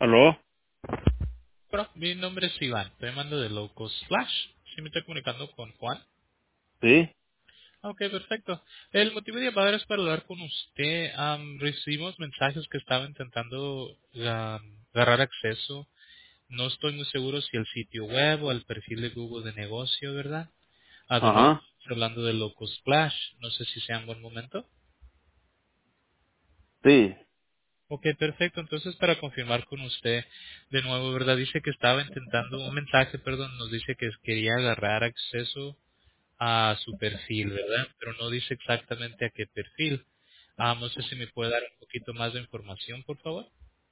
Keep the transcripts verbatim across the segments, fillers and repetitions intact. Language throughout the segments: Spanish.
¿Aló? Bueno, mi nombre es Iván, estoy llamando de Locos Flash. Sí, me estoy comunicando con Juan. Sí. Ah, Ok, perfecto. El motivo de llamada es para hablar con usted. Am, recibimos mensajes que estaba intentando am, agarrar acceso. No estoy muy seguro si el sitio web o el perfil de Google de negocio, ¿verdad? A donde Ajá. estoy hablando de Locos Flash. No sé si sea un buen momento. Sí. Ok, perfecto. Entonces, para confirmar con usted de nuevo, ¿verdad? Dice que estaba intentando, un mensaje, perdón, nos dice que quería agarrar acceso a su perfil, ¿verdad? Pero no dice exactamente a qué perfil. Ah, no sé si me puede dar un poquito más de información, por favor.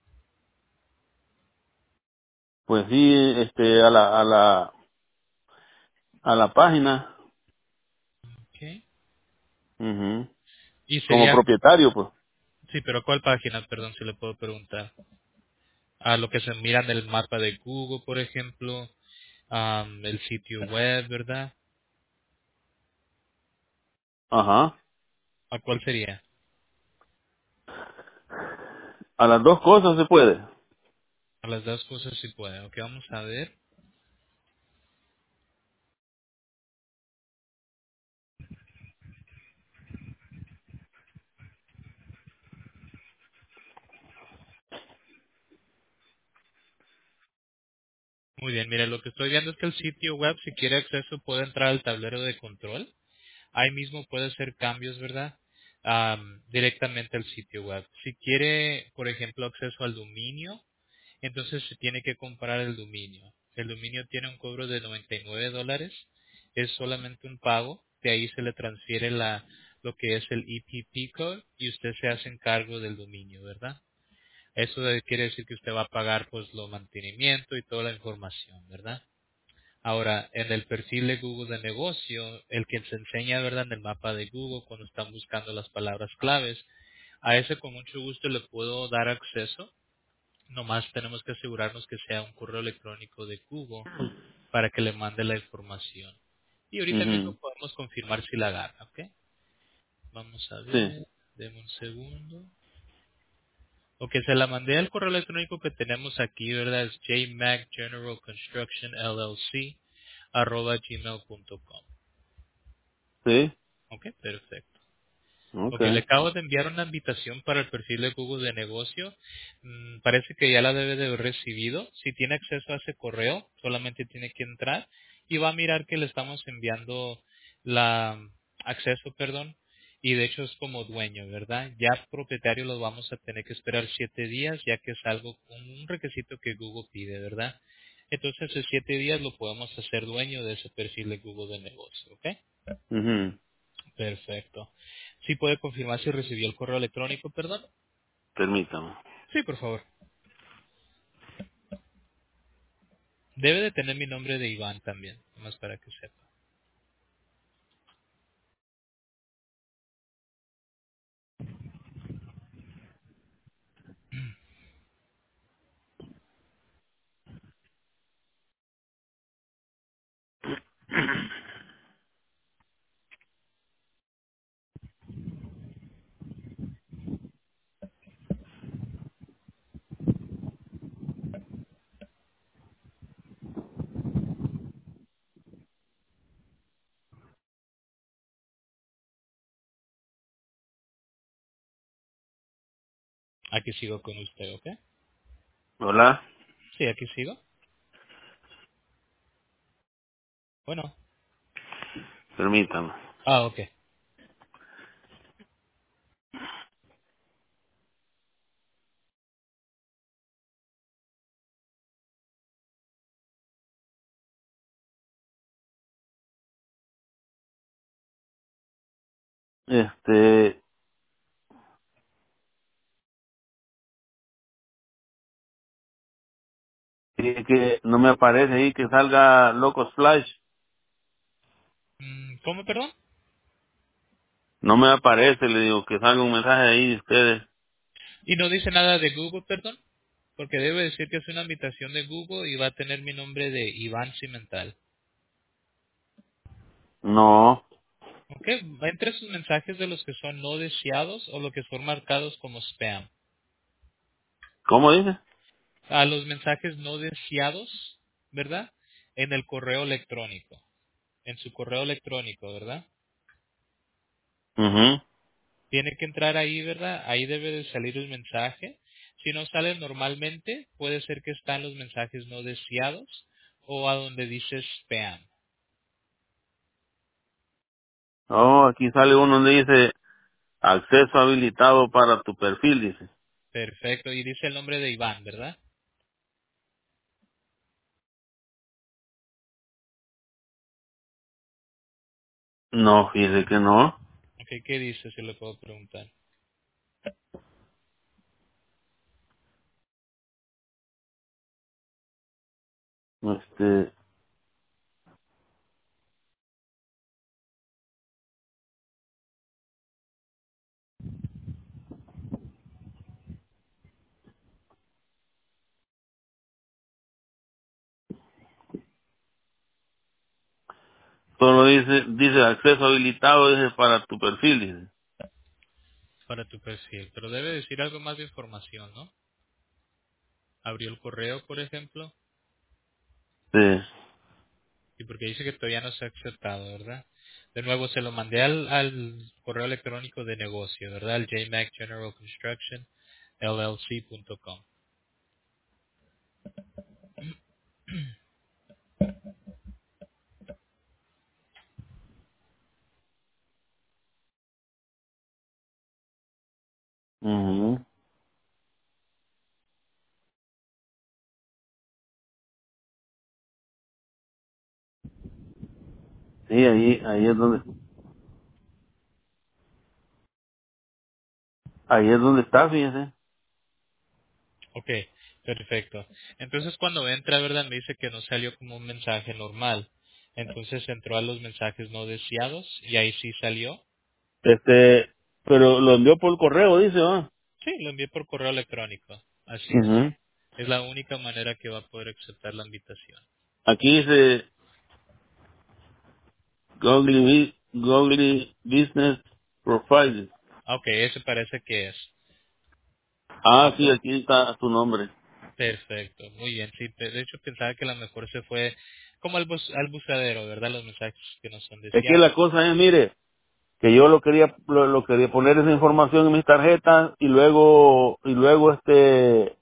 Pues sí, este, a la, a la, a la página. Okay. Ujú. Y Como sería, propietario, pues. sí, pero ¿cuál página? Perdón, si le puedo preguntar. A lo que se mira en el mapa de Google, por ejemplo, am, el sitio web, ¿verdad? Ajá. ¿A cuál sería? A las dos cosas se puede. A las dos cosas sí puede. Ok, vamos a ver. Muy bien, mire, lo que estoy viendo es que el sitio web, si quiere acceso, puede entrar al tablero de control. Ahí mismo puede hacer cambios, ¿verdad? Am, directamente al sitio web. Si quiere, por ejemplo, acceso al dominio, entonces se tiene que comprar el dominio. El dominio tiene un cobro de noventa y nueve dólares. Es solamente un pago. De ahí se le transfiere la, lo que es el E P P code y usted se hace encargo del dominio, ¿verdad? Eso de- quiere decir que usted va a pagar pues lo mantenimiento y toda la información, ¿verdad? Ahora, en el perfil de Google de negocio, el que se enseña, ¿verdad?, en el mapa de Google cuando están buscando las palabras claves, a ese con mucho gusto le puedo dar acceso. Nomás tenemos que asegurarnos que sea un correo electrónico de Google para que le mande la información. Y ahorita mismo Mhm. podemos confirmar si la agarra, ¿ok? Vamos a Sí. ver, deme un segundo. Ok, se la mandé al correo electrónico que tenemos aquí, ¿verdad? Es jmacgeneralconstructionllc arroba gmail punto com. Sí. Ok, perfecto. Ok, le Okay. acabo de enviar una invitación para el perfil de Google de negocio. Mm, parece que ya la debe de haber recibido. Si tiene acceso a ese correo, solamente tiene que entrar y va a mirar que le estamos enviando la acceso, perdón, y de hecho es como dueño, ¿verdad? Ya propietario lo vamos a tener que esperar siete días, ya que es algo, un requisito que Google pide, ¿verdad? Entonces en siete días lo podemos hacer dueño de ese perfil de Google de negocio, ¿ok? Mhm. Perfecto. ¿Sí puede confirmar si recibió el correo electrónico, perdón? Permítame. Sí, por favor. Debe de tener mi nombre de Iván también, más para que sepa. Aquí sigo con usted, ¿ok? Hola. Sí, aquí sigo. Bueno. Permítame. Ah, ok. Este, y que no me aparece ahí que salga Locos Flash. Mm, ¿Cómo, perdón? No me aparece, le digo que salga un mensaje ahí de ustedes. Y no dice nada de Google, perdón, porque debe decir que es una invitación de Google y va a tener mi nombre de Iván Cimental. No. ¿Ok? Entre sus mensajes de los que son no deseados o los que son marcados como spam. ¿Cómo dice? A los mensajes no deseados, ¿verdad? En el correo electrónico, en su correo electrónico, ¿verdad? Mhm. Tiene que entrar ahí, ¿verdad? Ahí debe de salir el mensaje. Si no sale normalmente, puede ser que están los mensajes no deseados o a donde dice spam. Oh, aquí sale uno donde dice acceso habilitado para tu perfil, dice. Perfecto. Y dice el nombre de Iván, ¿verdad? No, fíjese que no. Ok, ¿qué dice? Si le puedo preguntar. Este, solo dice, dice acceso habilitado, dice para tu perfil, dice. Para tu perfil. Pero debe decir algo más de información, ¿no? Abrió el correo, por ejemplo. Sí. Y porque dice que todavía no se ha aceptado, ¿verdad? De nuevo, se lo mandé al, al correo electrónico de negocio, ¿verdad? Al j mac general construction l l c punto com. Ujú. Sí, ahí, ahí es donde, ahí es donde está, fíjese. Ok, perfecto. Entonces cuando entra, ¿verdad? Me dice que no salió como un mensaje normal. Entonces entró a los mensajes no deseados y ahí sí salió. Este, pero lo envió por correo, dice, ¿no? Sí, lo envié por correo electrónico. Así es. Ujú. Es la única manera que va a poder aceptar la invitación. Aquí dice Google, Bu- Google Business Profile. Ah, ok, ese parece que es. Ah, sí, aquí está su nombre. Perfecto, muy bien. Sí, de de hecho pensaba que a lo mejor se fue como al, bus, al buceadero, ¿verdad? Los mensajes que no son Es que deseados. la cosa es, mire, que yo lo quería, lo, lo quería poner esa información en mis tarjetas y luego, y luego este,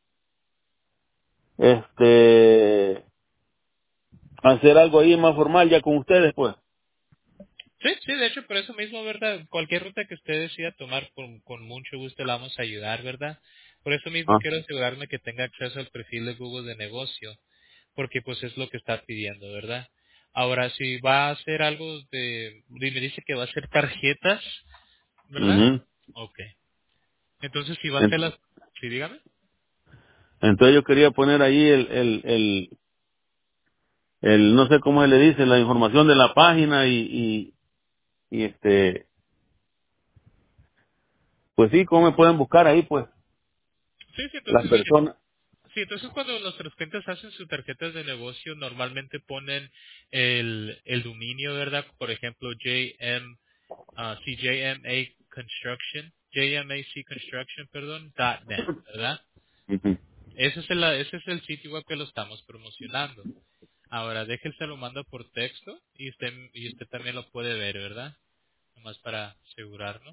este, hacer algo ahí más formal ya con ustedes, pues. Sí, sí, de hecho, por eso mismo, ¿verdad? Cualquier ruta que usted decida tomar, con, con mucho gusto la vamos a ayudar, ¿verdad? Por eso mismo Ah. quiero asegurarme que tenga acceso al perfil de Google de negocio, porque pues es lo que está pidiendo, ¿verdad? Ahora, si va a hacer algo de, me dice que va a hacer tarjetas, ¿verdad? Ujú. Ok. Entonces, si va a hacer En- las, sí, dígame. Entonces yo quería poner ahí el, el, el, el, no sé cómo se le dice, la información de la página y, y, y este, pues sí, cómo me pueden buscar ahí, pues, Sí, sí, las entonces, mire, personas. sí, entonces cuando nuestros clientes hacen sus tarjetas de negocio, normalmente ponen el, el dominio, ¿verdad? Por ejemplo, J M, ah, sí, J M A Construction, J M A C Construction, perdón, dot net, ¿verdad? Ujú. Ese es, el, ese es el sitio web que lo estamos promocionando. Ahora, déjense lo mando por texto y usted, y usted también lo puede ver, ¿verdad? Nomás para asegurarnos.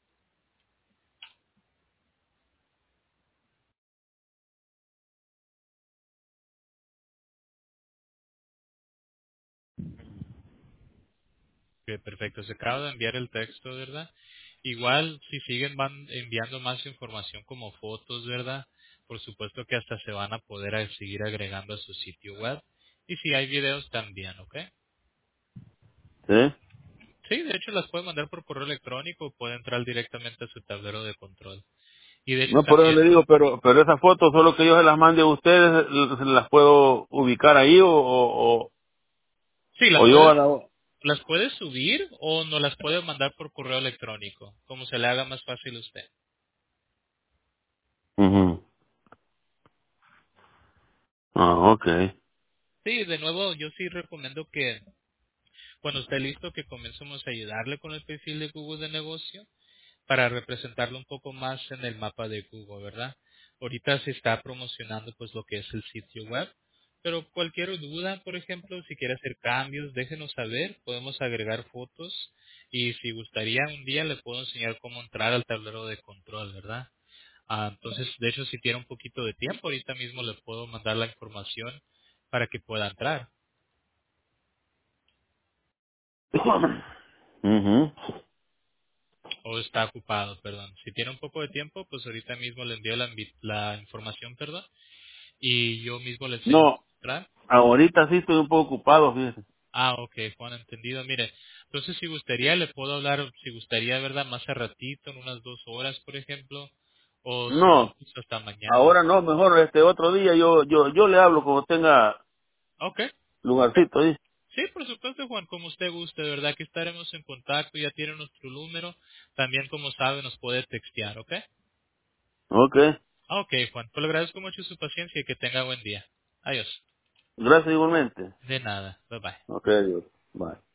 Ok, perfecto, se acaba de enviar el texto, ¿verdad? Igual, si siguen van enviando más información como fotos, ¿verdad? Por supuesto que hasta se van a poder a- seguir agregando a su sitio web. Y si hay videos también, ¿ok? ¿Sí? Sí, de hecho las puede mandar por correo electrónico o puede entrar directamente a su tablero de control. Y de hecho No, por eso también, le digo, pero, pero esas fotos, solo que yo se las mande a ustedes, ¿se las puedo ubicar ahí o, o, o sí, las o yo a puede, la... las puede subir o no las puede mandar por correo electrónico, como se le haga más fácil a usted. Ujú. Ah, ok. Sí, de nuevo, yo sí recomiendo que cuando esté listo que comencemos a ayudarle con el perfil de Google de negocio para representarlo un poco más en el mapa de Google, ¿verdad? ahorita se está promocionando pues lo que es el sitio web. Pero cualquier duda, por ejemplo, si quiere hacer cambios, déjenos saber, podemos agregar fotos y si gustaría un día le puedo enseñar cómo entrar al tablero de control, ¿verdad? Ah, entonces, de hecho, si tiene un poquito de tiempo, ahorita mismo le puedo mandar la información para que pueda entrar. Ujú. O está ocupado, perdón. Si tiene un poco de tiempo, pues ahorita mismo le envío la, invi- la información, perdón, y yo mismo le enseño No, cómo entrar. ahorita sí estoy un poco ocupado, fíjese. Ah, ok, Juan, entendido. Mire, entonces si gustaría, le puedo hablar, si gustaría, ¿verdad? Más a ratito, en unas dos horas, por ejemplo, o si no, No, pues hasta mañana. ahora no, mejor este otro día yo yo yo le hablo como tenga Ok, ok. lugarcito ahí. Sí, por supuesto, Juan, como usted guste, de verdad que estaremos en contacto, ya tiene nuestro número, también como sabe nos puede textear, ¿ok? Ok, Ok, Juan, pues le agradezco mucho su paciencia y que tenga buen día. Adiós. gracias igualmente. De nada, bye bye. Ok, adiós. Bye.